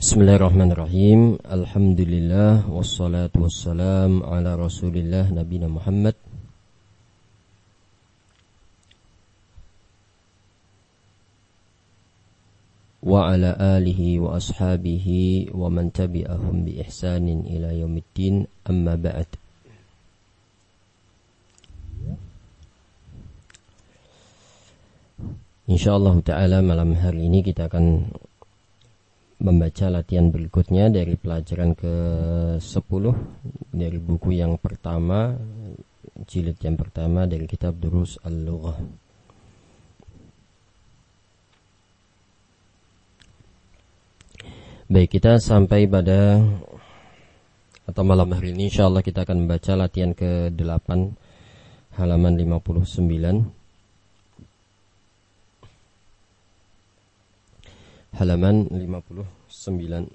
Bismillahirrahmanirrahim. Alhamdulillah wassalatu wassalam ala Rasulillah nabiyina Muhammad wa ala alihi wa ashabihi wa man tabi'ahum bi ihsanin ila yaumiddin, amma ba'd. Insyaallah ta'ala malam hari ini kita akan membaca latihan berikutnya dari pelajaran ke-10 dari buku yang pertama, jilid yang pertama dari kitab Durus Al-Lughah. Baik, kita sampai pada atau malam hari ini insyaallah kita akan membaca latihan ke-8 halaman 59. Halaman 59.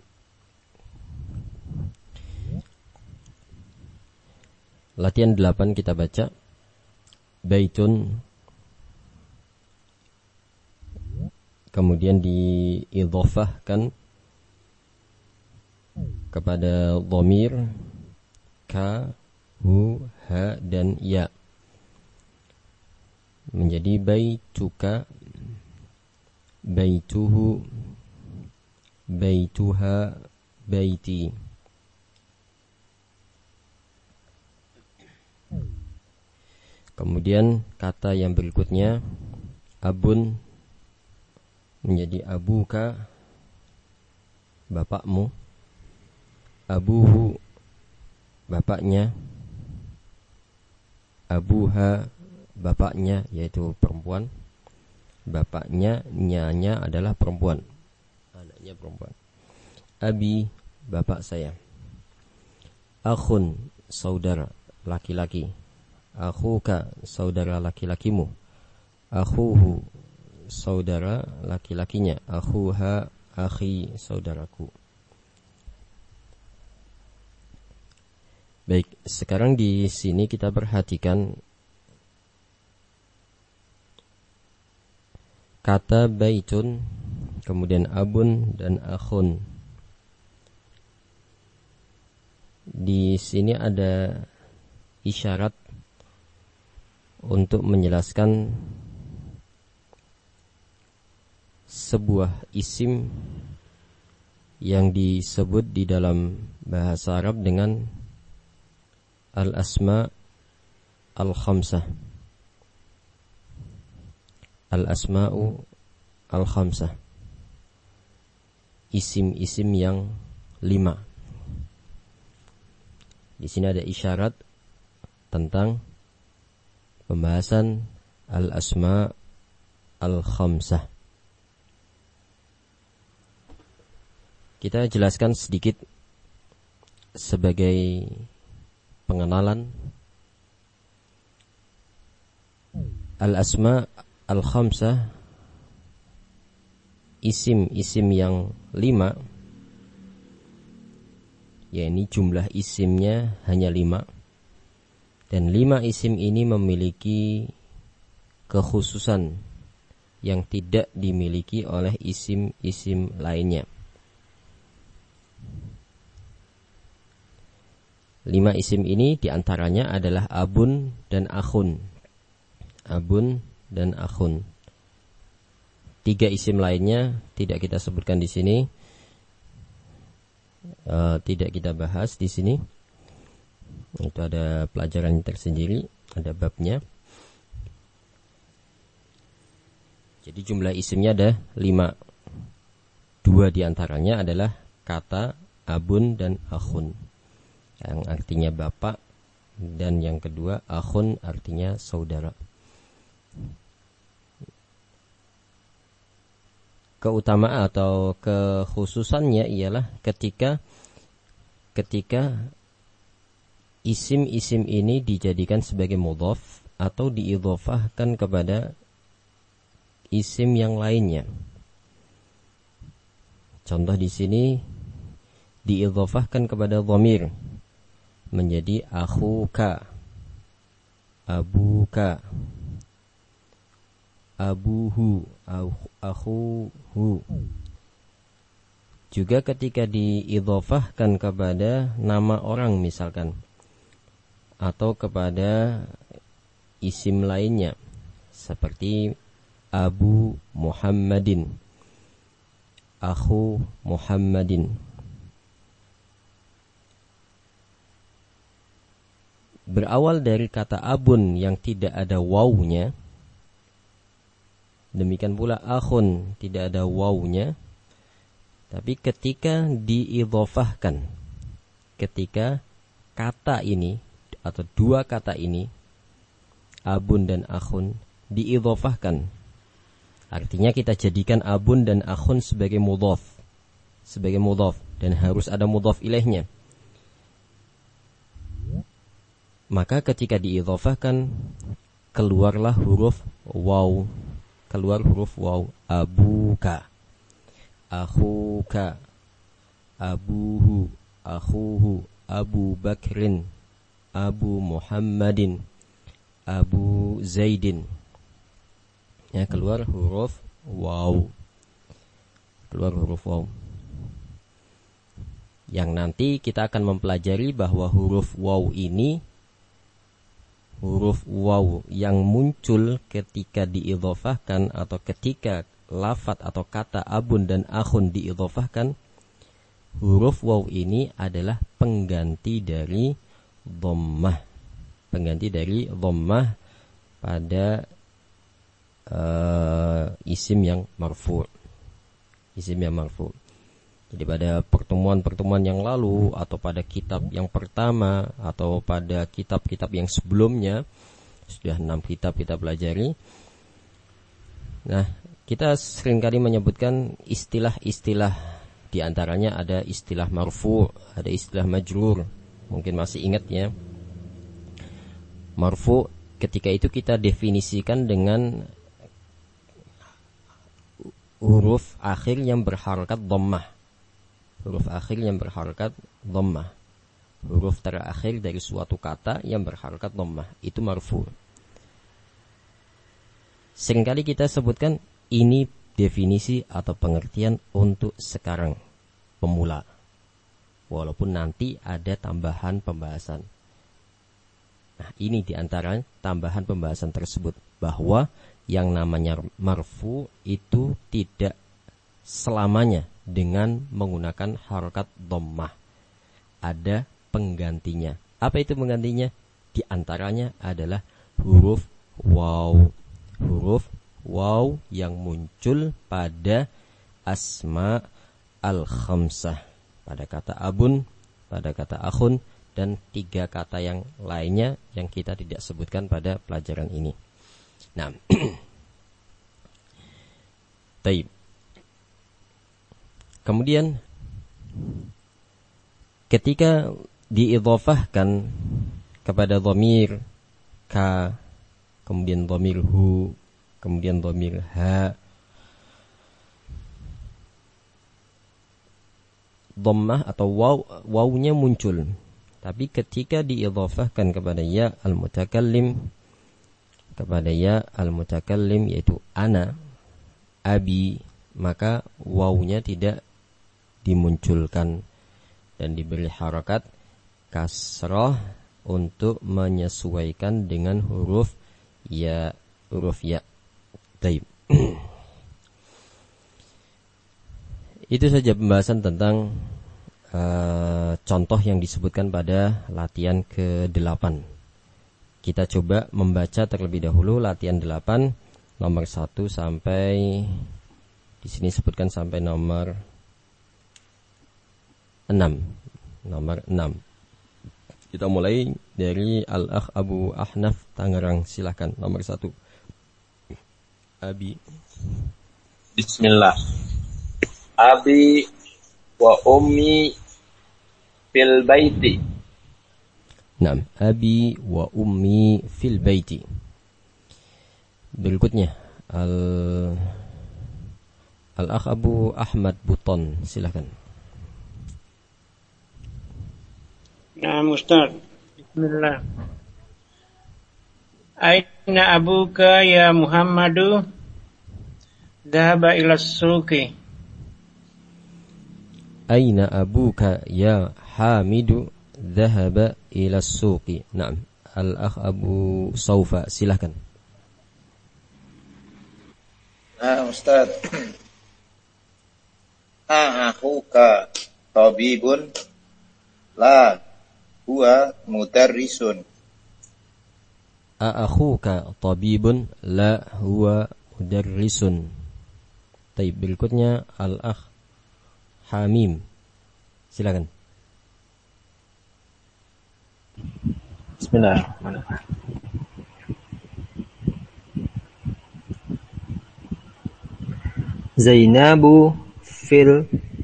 Latihan 8 kita baca. Baitun, kemudian diidhofahkan kepada dhamir ka, hu, ha, dan ya, menjadi baituka, baituhu, baituha, baiti. Kemudian kata yang berikutnya abun menjadi abuka, bapakmu, abuhu, bapaknya, abuha, bapaknya yaitu perempuan, bapaknya, nyanya adalah perempuan, anaknya perempuan. Abi, bapak saya. Akhun, saudara laki-laki. Akhuka, saudara laki-lakimu. Akhuhu, saudara laki-lakinya. Akhuha, akhi, saudaraku. Baik, sekarang di sini kita perhatikan kata baitun, kemudian abun dan akhun. Di sini ada isyarat untuk menjelaskan sebuah isim yang disebut di dalam bahasa Arab dengan al-asma al-khamsah. Al-asma'u al-khamsah, isim-isim yang 5. Di sini ada isyarat tentang pembahasan al-asma' al-khamsah. Kita jelaskan sedikit sebagai pengenalan. Al-asma' al-khamsah, isim-isim yang 5, yakni jumlah isimnya hanya 5, dan 5 isim ini memiliki kekhususan yang tidak dimiliki oleh isim-isim lainnya. 5 isim ini diantaranya adalah abun dan akhun. Abun dan akhun. 3 isim lainnya tidak kita sebutkan di sini, tidak kita bahas di sini. Itu ada pelajaran tersendiri, ada babnya. Jadi jumlah isimnya ada 5. 2 diantaranya adalah kata abun dan akhun, yang artinya bapak, dan yang kedua akhun artinya saudara. Keutamaan atau kekhususannya ialah ketika isim-isim ini dijadikan sebagai mudhaf atau diidhofahkan kepada isim yang lainnya. Contoh di sini diidhofahkan kepada dhamir menjadi akhuka, abuka, abuhu, akhuhu. Juga ketika diidhofahkan kepada nama orang misalkan, atau kepada isim lainnya seperti Abu Muhammadin, Akhu Muhammadin. Berawal dari kata abun yang tidak ada wawunya, demikian pula akhun tidak ada wawunya. Tapi ketika diidhofahkan, ketika kata ini atau dua kata ini, abun dan akhun, diidhofahkan, artinya kita jadikan abun dan akhun sebagai mudhaf, dan harus ada mudhaf ilaihnya. Maka ketika diidhofahkan, keluarlah huruf waw, abuka, akhuka, abuhu, akhuhu, Abu Bakrin, Abu Muhammadin, Abu Zaidin. Ya, keluar huruf waw. Yang nanti kita akan mempelajari bahwa huruf waw ini, huruf waw yang muncul ketika diidhofahkan atau ketika lafadz atau kata abun dan akhun diidhofahkan, huruf waw ini adalah pengganti dari dhammah. Pada isim yang marfu'. Jadi pada pertemuan-pertemuan yang lalu, atau pada kitab yang pertama, atau pada kitab-kitab yang sebelumnya, sudah 6 kitab kita pelajari. Nah, kita seringkali menyebutkan istilah-istilah, di antaranya ada istilah marfu', ada istilah majrur. Mungkin masih ingat ya. Marfu' ketika itu kita definisikan dengan huruf akhir yang berharakat dhammah. Huruf terakhir dari suatu kata yang berharakat dhammah, itu marfu'. Seringkali kita sebutkan ini definisi atau pengertian untuk sekarang, pemula. Walaupun nanti ada tambahan pembahasan. Nah, ini diantara tambahan pembahasan tersebut, bahwa yang namanya marfu itu tidak selamanya dengan menggunakan harakat dhammah. Ada penggantinya. Apa itu penggantinya? Di antaranya adalah huruf waw. Huruf waw yang muncul pada asma al-khamsah, pada kata abun, pada kata akhun, dan 3 kata yang lainnya yang kita tidak sebutkan pada pelajaran ini. Nah, taib. Kemudian ketika diidhofahkan kepada dhamir ka, kemudian dhamir hu, kemudian dhamir ha, dhammah atau wawnya muncul. Tapi ketika diidhofahkan kepada ya al-mutakallim, yaitu ana, abi, maka wawnya tidak dimunculkan dan diberi harakat kasrah untuk menyesuaikan dengan huruf ya. Taib. Itu saja pembahasan tentang contoh yang disebutkan pada latihan ke-8. Kita coba membaca terlebih dahulu latihan 8 nomor 1 sampai di sini sebutkan sampai nomor 6. Nomor 6. Kita mulai dari Al-Akh Abu Ahnaf Tangerang, silahkan nomor 1. Abi. Bismillah. Abi wa ummi fil baiti. Naam, abi wa ummi fil baiti. Berikutnya Al-Akh Abu Ahmad Buton, silakan. Nah, Ustaz. Bismillah. Aina abuka ya Muhammadu? Dhahaba ila suqi. Aina abuka ya Hamidu dhahaba ila suqi. Naam. Al-akh Abu Saufa, silahkan. Ustaz. Akhuka tabibun la huwa mudarrisun. Akhuka tabibun la huwa mudarrisun. Baik, berikutnya al-akh Hamim. Silakan. Bismillahirrahmanirrahim. Zainabu fil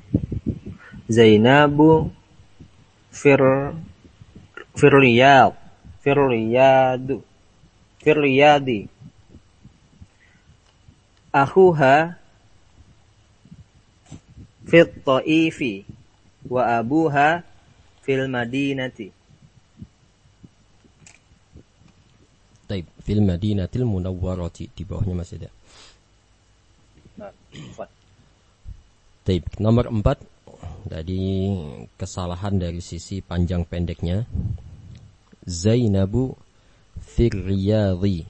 riyadi. Akhuha fit ta'ifi wa abuha fil madinati. Baik, fil madinatil munawwarati, di bawahnya masih ada. Baik, nomor 4. Tadi kesalahan dari sisi panjang pendeknya. Zainabu fir riyadhi.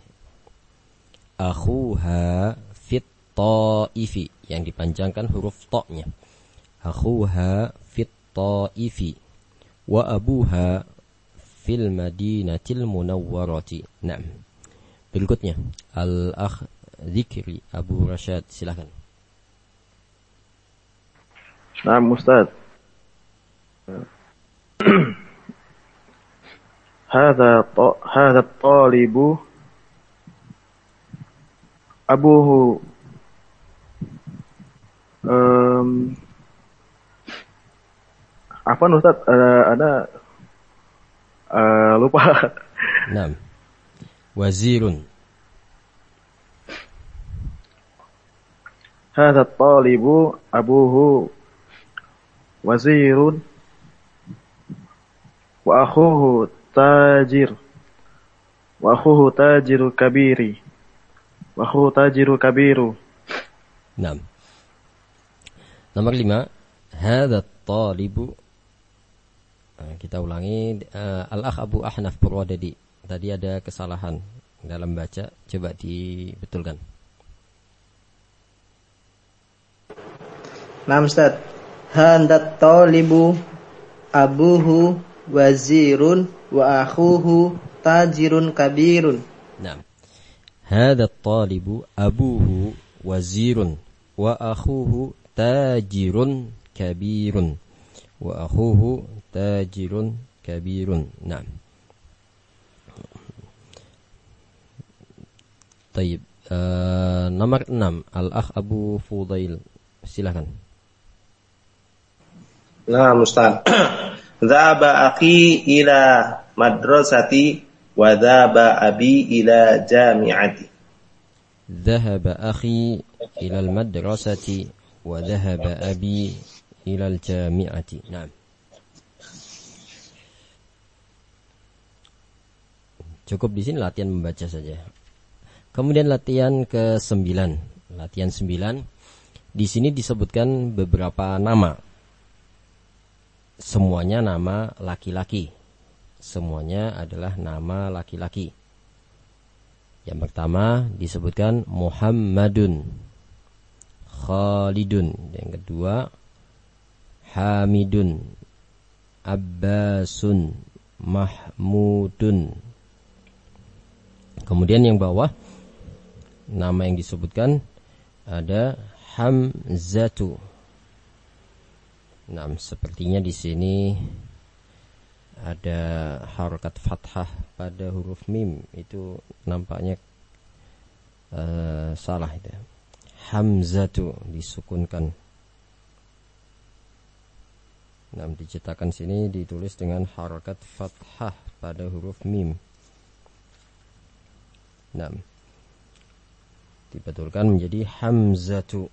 Akhuha fit ta'ifi, yang dipanjangkan huruf ta-nya. Akhuha fit ta'ifi wa abuha fil madinatil munawwarati. Naam. Berikutnya al-akh Zikri Abu Rashad, silakan. Naam Ustaz. Hadha talibu abuhu apa Ustaz? Ada lupa. Naam. Wazirun. Hadha talibu abuhu wazirun wa akhuhu tajiru kabiru. Naam. Nomor 5. Hadha talibu. Kita ulangi. Al-akh Abu Ahnaf Purwadadi. Tadi ada kesalahan dalam baca, coba dibetulkan. Nah Ustaz, handat talibu abuhu wazirun wa akhuhu tajirun kabirun. Nah, hadat talibu abuhu wazirun wa akhuhu tajirun kabirun. Wa akhuhu tajirun kabirun. Nah. Taib. Nomor 6, al-akh Abu Fudail, silakan. Nah, Ustaz. Dhaba akhi ila madrasati wa dhaba abi ila jami'ati. Dhahaba akhi ila al-madrasati wa dhahaba abi ila al-jami'ati. Naam. Cukup di sini latihan membaca saja. Kemudian latihan ke-9. Latihan 9. Di sini disebutkan beberapa nama. Semuanya nama laki-laki. Semuanya adalah nama laki-laki. Yang pertama disebutkan Muhammadun, Khalidun. Yang kedua Hamidun, Abbasun, Mahmudun. Kemudian yang bawah nama yang disebutkan ada Hamzatu. Nah, sepertinya di sini ada harokat fathah pada huruf mim, itu nampaknya salah itu. Hamzatu disukunkan. Nah, dicetakan sini ditulis dengan harokat fathah pada huruf mim. Nah, dibetulkan menjadi Hamzatu.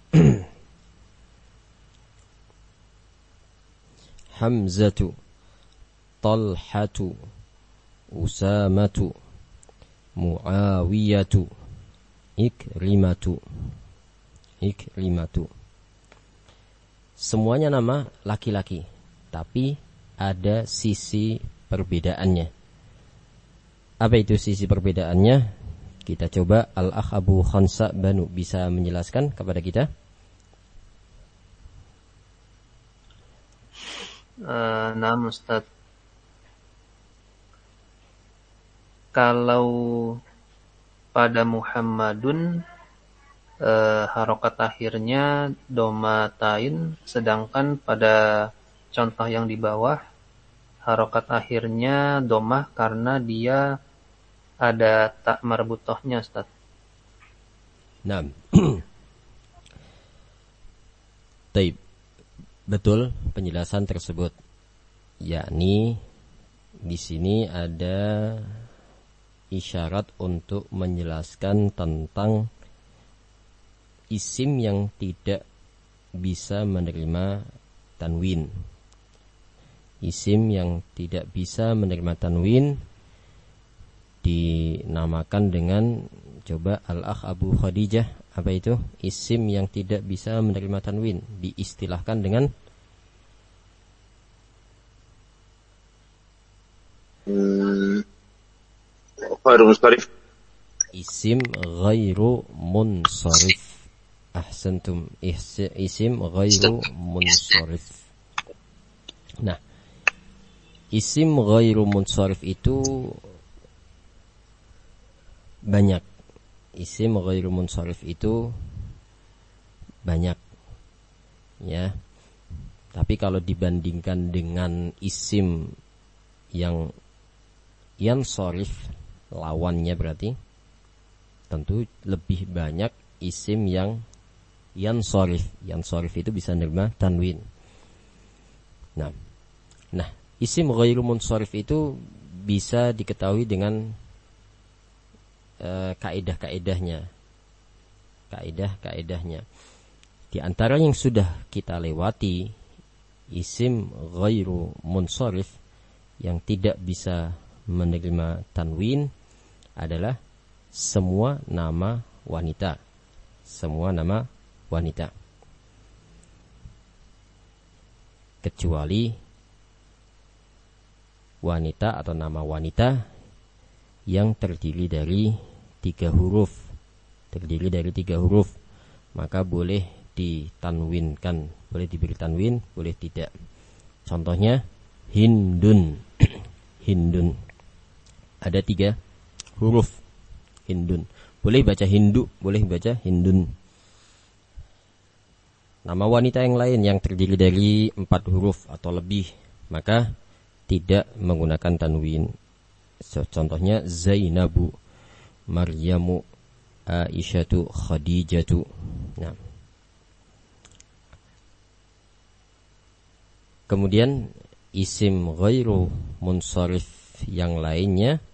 Hamzatu, Talhatu, Usamatu, Muawiyatu, Ikrimatu. semuanya nama laki-laki, tapi ada sisi perbedaannya. Apa itu sisi perbedaannya? Kita coba Al-Akh Abu Khansa Banu bisa menjelaskan kepada kita. Nah, Ustaz. Kalau pada Muhammadun harokat akhirnya domatain, sedangkan pada contoh yang di bawah harokat akhirnya domah karena dia ada tak marbutohnya, Ustaz. Nah, Taib, betul penjelasan tersebut. Yakni di sini ada isyarat untuk menjelaskan tentang isim yang tidak bisa menerima tanwin. Isim yang tidak bisa menerima tanwin dinamakan dengan, coba Al-Akh Abu Khadijah, apa itu? Isim yang tidak bisa menerima tanwin diistilahkan dengan ghairu munsharif. Isim ghairu munsharif. Ahsantum. Isim ghairu munsharif. Nah, isim ghairu munsharif itu banyak. Isim ghairu munsharif itu banyak, ya. Tapi kalau dibandingkan dengan isim yang yansharif, lawannya berarti tentu lebih banyak isim yang yansharif. Yansharif itu bisa menerima tanwin. Nah, isim ghairu munsharif itu bisa diketahui dengan kaidah-kaidahnya. Di antara yang sudah kita lewati, isim ghairu munsharif yang tidak bisa menerima tanwin adalah semua nama wanita. Semua nama wanita. Kecuali wanita atau nama wanita yang terdiri dari 3 huruf. Terdiri dari 3 huruf, maka boleh ditanwinkan, boleh diberi tanwin, boleh tidak. Contohnya Hindun. Hindun ada 3 huruf. Hindun, boleh baca Hindu, boleh baca Hindun. Nama wanita yang lain yang terdiri dari 4 huruf atau lebih, maka tidak menggunakan tanwin. Contohnya Zainabu, Maryamu, Aisyatu, Khadijatu. Nah, kemudian isim ghairu munsharif yang lainnya,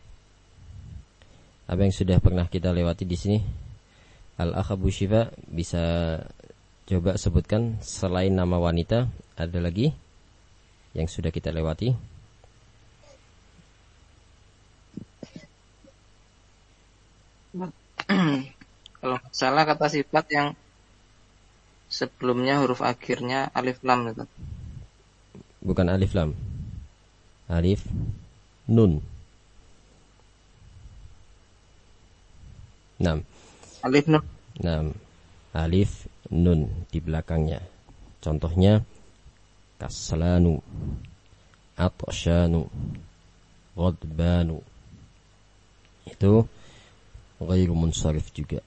apa yang sudah pernah kita lewati di sini? Al-Akh Abu Syifa bisa coba sebutkan selain nama wanita, ada lagi yang sudah kita lewati? Kalau salah kata sifat yang sebelumnya huruf akhirnya alif lam itu. Bukan alif lam. Alif nun. 6. Alif nun. 6. Alif nun di belakangnya. Contohnya kaslanu, atsyanu, ghadbanu. Itu ghairu munsharif juga.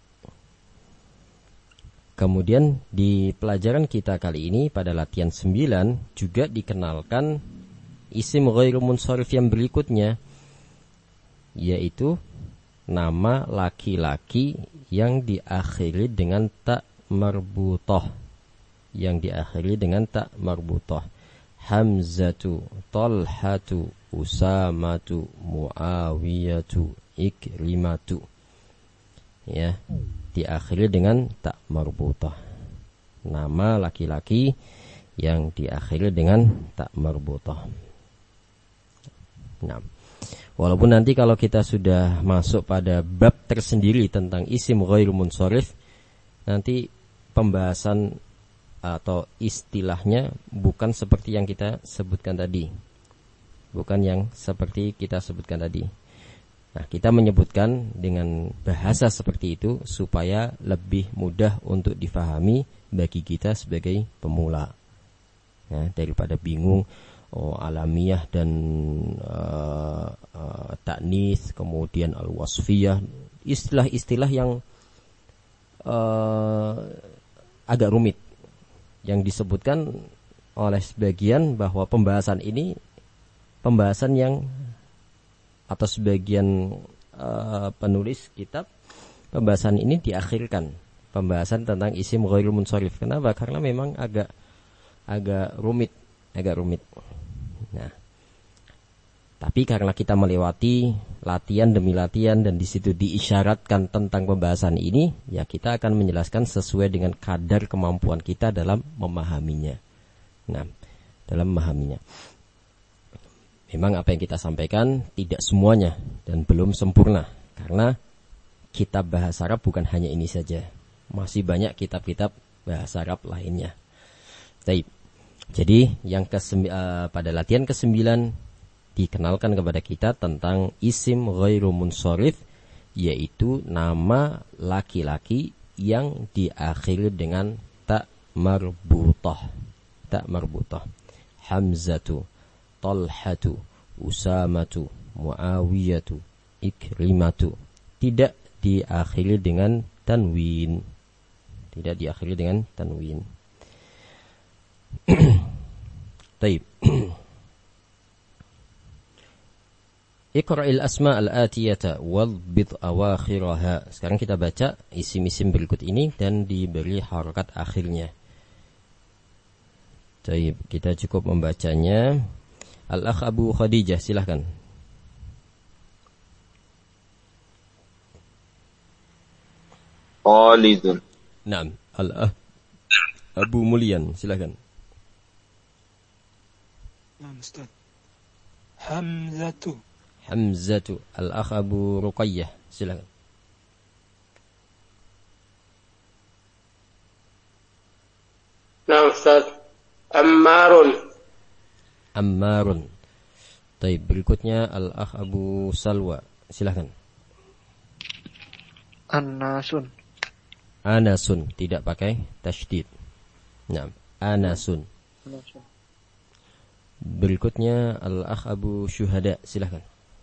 Kemudian di pelajaran kita kali ini pada latihan 9 juga dikenalkan isim ghairu munsharif yang berikutnya, yaitu nama laki-laki yang diakhiri dengan ta marbutah. Yang diakhiri dengan ta marbutah. Hamzatu, Talhatu, Usamatu, Muawiyatu, Ikrimatu. Ya, diakhiri dengan ta marbutah. Nama laki-laki yang diakhiri dengan ta marbutah. Nah, walaupun nanti kalau kita sudah masuk pada bab tersendiri tentang isim ghairu munsharif, nanti pembahasan atau istilahnya bukan seperti yang kita sebutkan tadi. Bukan yang seperti kita sebutkan tadi. Nah, kita menyebutkan dengan bahasa seperti itu supaya lebih mudah untuk difahami bagi kita sebagai pemula. Nah, daripada bingung alamiah dan ta'nits, kemudian al-wasfiyah, istilah-istilah yang agak rumit yang disebutkan oleh sebagian bahwa pembahasan ini pembahasan yang atau sebagian penulis kitab, pembahasan ini diakhirkan, pembahasan tentang isim ghairul munsharif. Kenapa? Karena memang agak rumit. Nah, tapi karena kita melewati latihan demi latihan dan di situ diisyaratkan tentang pembahasan ini, ya kita akan menjelaskan sesuai dengan kadar kemampuan kita dalam memahaminya. Nah, dalam memahaminya. Memang apa yang kita sampaikan tidak semuanya dan belum sempurna, karena kitab bahasa Arab bukan hanya ini saja. Masih banyak kitab-kitab bahasa Arab lainnya. Baik. Jadi yang pada latihan ke-9 dikenalkan kepada kita tentang isim ghairu munsharif, yaitu nama laki-laki yang diakhiri dengan ta marbutah. Ta marbutah. Hamzatu, Talhatu, Usamatu, Muawiyatu, Ikrimatu. Tidak diakhiri dengan tanwin. Tidak diakhiri dengan tanwin. Baik. Iqra'il asma' al-atiyata wadbit awakhiraha. Sekarang kita baca isim-isim berikut ini dan diberi harakat akhirnya. Baik, kita cukup membacanya. Al-akh Abu Khadijah, silahkan. Khalidun. Naam, al-akh Abu Mulyan, silahkan. Naam, Ustaz. Hamzatu. Hamzatu. Al-akh Abu Ruqayyah, silahkan. Naam, Ustaz. Ammarun. Ammarun. Baik, berikutnya al-akh Abu Salwa, silahkan. An-nasun. Anasun, tidak pakai tasydid. Nah, anasun. Berikutnya al-akh Abu Syuhada, silahkan.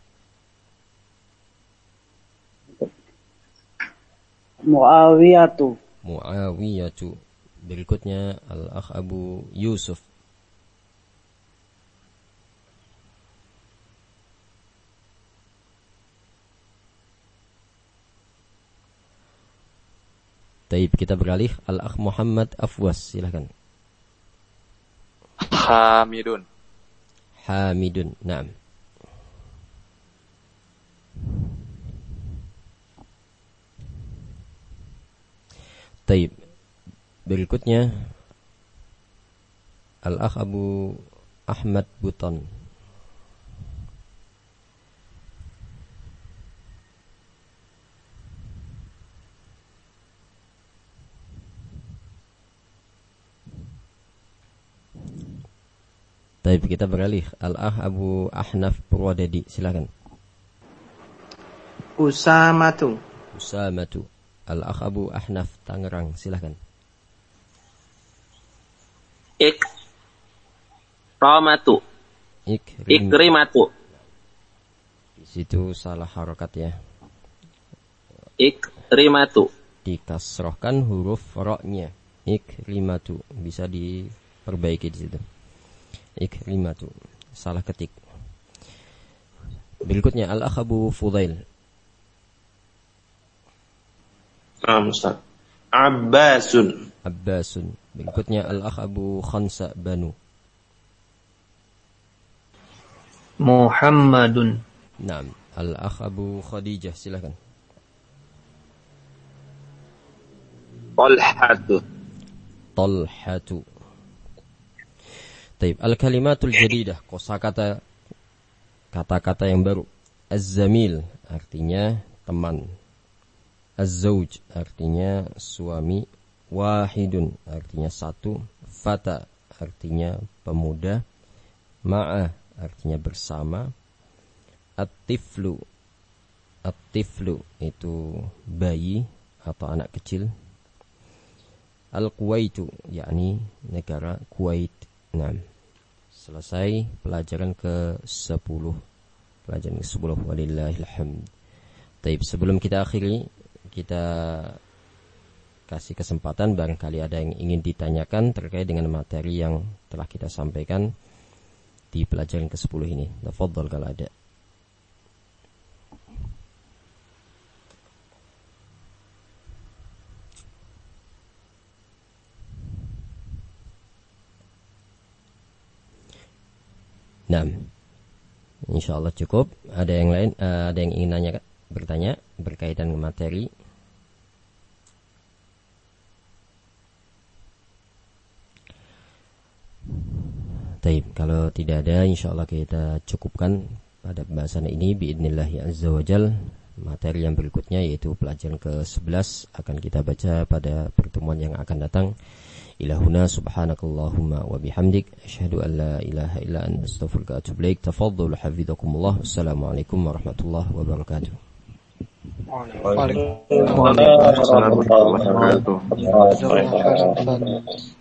Muawiyatu. Muawiyatu. Berikutnya al-akh Abu Yusuf. Taib, kita beralih al-akh Muhammad Afwas, silahkan. Hamidun. Hamidun, naam. Taib. Berikutnya al-akh Abu Ahmad Buton. Baik, kita beralih al-akh Abu Ahnaf Purwadadi, silakan. Usamatu. Usamatu. Al-akh Abu Ahnaf Tangerang, silakan. Ikramatu. Ikrimatu. Di situ salah harokat ya. Ikrimatu. Dikasrohkan huruf ro-nya. Ikrimatu. Bisa diperbaiki di situ. Ikrimatu, salah ketik. Berikutnya al-akh Abu Fudail. Ustaz. Abbasun. Abbasun. Berikutnya al-akh Abu Khansa Banu. Muhammadun. Naam, al-akh Abu Khadijah, silakan. Talhatu. Talhatu. Taib, al-kalimatul jadidah, kosakata kata-kata yang baru. Az-zamil artinya teman. Az-zawj artinya suami wahidun artinya satu, fata artinya pemuda, ma'a artinya bersama, at-tiflu itu bayi atau anak kecil, al-Kuwaitu yakni negara Kuwait. Nah, selesai pelajaran ke-10. Pelajaran ke-10 walillahil hamd. Baik, sebelum kita akhiri, kita kasih kesempatan barangkali ada yang ingin ditanyakan terkait dengan materi yang telah kita sampaikan di pelajaran ke-10 ini. Tafadhol kalau ada. Nah, insyaallah cukup. Ada yang lain, ada yang ingin bertanya berkaitan dengan materi? Taib, kalau tidak ada, insyaallah kita cukupkan pada pembahasan ini biidznillah azza wajal. Materi yang berikutnya yaitu pelajaran ke-11 akan kita baca pada pertemuan yang akan datang. Ilahuna subhanakallahumma wa bihamdik asyhadu an la ilaha illa anta astaghfiruka wa atubu ilaik. Tafadhalu hafizakumullah. Wassalamualaikum warahmatullahi wabarakatuh. Waalaikumsalam warahmatullahi wabarakatuh.